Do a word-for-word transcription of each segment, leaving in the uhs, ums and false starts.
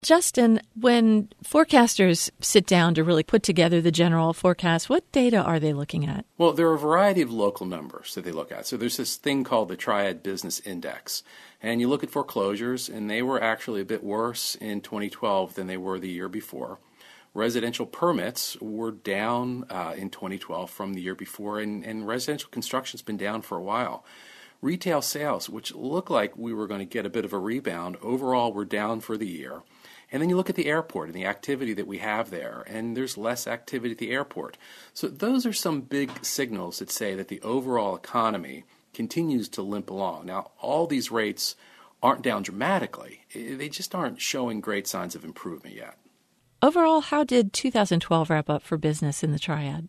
Justin, when forecasters sit down to really put together the general forecast, what data are they looking at? Well, there are a variety of local numbers that they look at. So there's this thing called the Triad Business Index. And you look at foreclosures, and they were actually a bit worse in twenty twelve than they were the year before. Residential permits were down uh, in twenty twelve from the year before, and, and residential construction's been down for a while. Retail sales, which looked like we were going to get a bit of a rebound, overall were down for the year. And then you look at the airport and the activity that we have there, and there's less activity at the airport. So those are some big signals that say that the overall economy continues to limp along. Now, all these rates aren't down dramatically. They just aren't showing great signs of improvement yet. Overall, how did two thousand twelve wrap up for business in the Triad?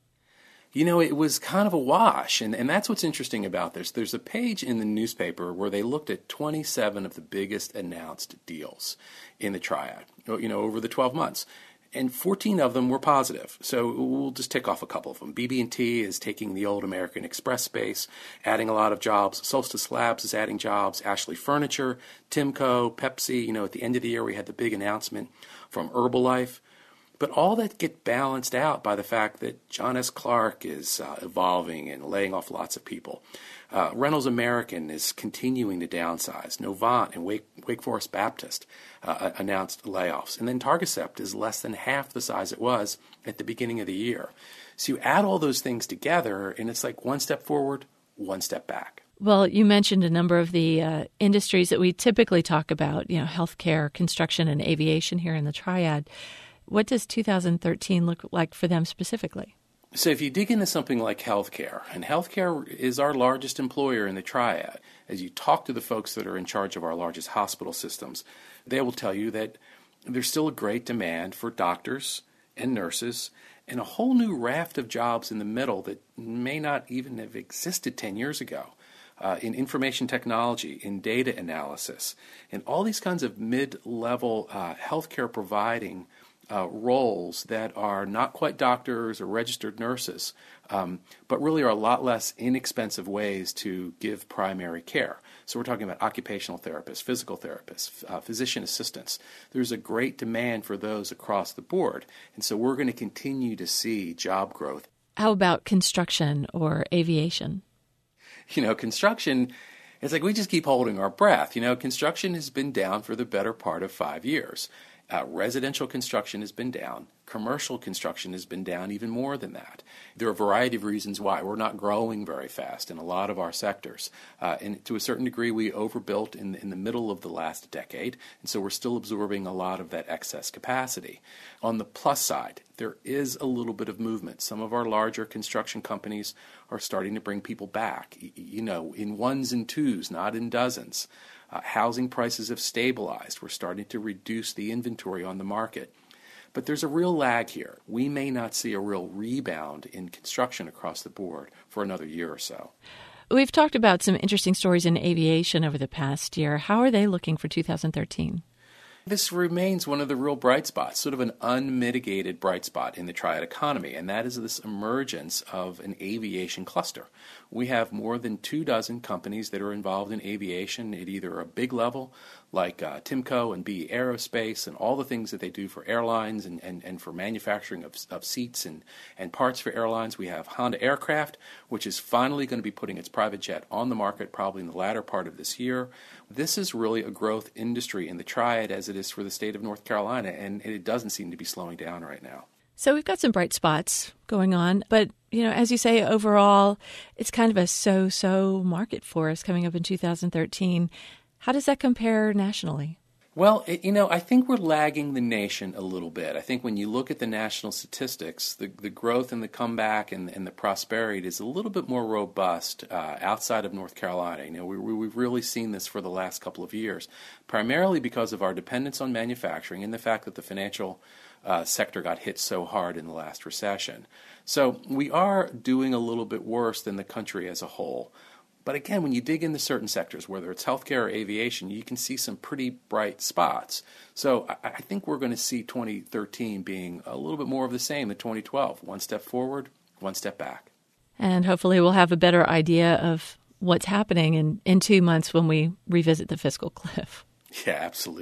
You know, it was kind of a wash, and, and that's what's interesting about this. There's a page in the newspaper where they looked at twenty-seven of the biggest announced deals in the Triad, you know, over the twelve months. And fourteen of them were positive. So we'll just tick off a couple of them. B B and T is taking the old American Express space, adding a lot of jobs. Solstice Labs is adding jobs. Ashley Furniture, Timco, Pepsi. You know, at the end of the year, we had the big announcement from Herbalife. But all that get balanced out by the fact that John S. Clark is uh, evolving and laying off lots of people. Uh, Reynolds American is continuing to downsize. Novant and Wake, Wake Forest Baptist uh, announced layoffs. And then Targacept is less than half the size it was at the beginning of the year. So you add all those things together, and it's like one step forward, one step back. Well, you mentioned a number of the uh, industries that we typically talk about, you know, healthcare, construction, and aviation here in the Triad. What does two thousand thirteen look like for them specifically? So if you dig into something like healthcare, and healthcare is our largest employer in the Triad, as you talk to the folks that are in charge of our largest hospital systems, they will tell you that there's still a great demand for doctors and nurses and a whole new raft of jobs in the middle that may not even have existed ten years ago. Uh, in information technology, in data analysis, and all these kinds of mid-level uh, healthcare providing Uh, roles that are not quite doctors or registered nurses, um, but really are a lot less inexpensive ways to give primary care. So we're talking about occupational therapists, physical therapists, uh, physician assistants. There's a great demand for those across the board, and so we're going to continue to see job growth. How about construction or aviation? You know, construction, it's like we just keep holding our breath. You know, construction has been down for the better part of five years. Uh, residential construction has been down. Commercial construction has been down even more than that. There are a variety of reasons why. We're not growing very fast in a lot of our sectors. Uh, and to a certain degree, we overbuilt in, in the middle of the last decade, and so we're still absorbing a lot of that excess capacity. On the plus side, there is a little bit of movement. Some of our larger construction companies are starting to bring people back, you know, in ones and twos, not in dozens. Uh, housing prices have stabilized. We're starting to reduce the inventory on the market. But there's a real lag here. We may not see a real rebound in construction across the board for another year or so. We've talked about some interesting stories in aviation over the past year. How are they looking for two thousand thirteen? This remains one of the real bright spots, sort of an unmitigated bright spot in the Triad economy, and that is this emergence of an aviation cluster. We have more than two dozen companies that are involved in aviation at either a big level, like uh, Timco and B Aerospace, and all the things that they do for airlines and, and, and for manufacturing of, of seats and, and parts for airlines. We have Honda Aircraft, which is finally going to be putting its private jet on the market probably in the latter part of this year. This is really a growth industry in the Triad as it is for the state of North Carolina, and it doesn't seem to be slowing down right now. So we've got some bright spots going on, but, you know, as you say, overall, it's kind of a so-so market for us coming up in two thousand thirteen. How does that compare nationally? Well, it, you know, I think we're lagging the nation a little bit. I think when you look at the national statistics, the, the growth and the comeback and, and the prosperity is a little bit more robust uh, outside of North Carolina. You know, we, we, we've really seen this for the last couple of years, primarily because of our dependence on manufacturing and the fact that the financial uh, sector got hit so hard in the last recession. So we are doing a little bit worse than the country as a whole. But again, when you dig into certain sectors, whether it's healthcare or aviation, you can see some pretty bright spots. So I, I think we're going to see twenty thirteen being a little bit more of the same than twenty twelve. One step forward, one step back. And hopefully we'll have a better idea of what's happening in, in two months when we revisit the fiscal cliff. Yeah, absolutely.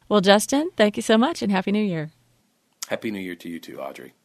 Well, Justin, thank you so much and Happy New Year. Happy New Year to you too, Audrey.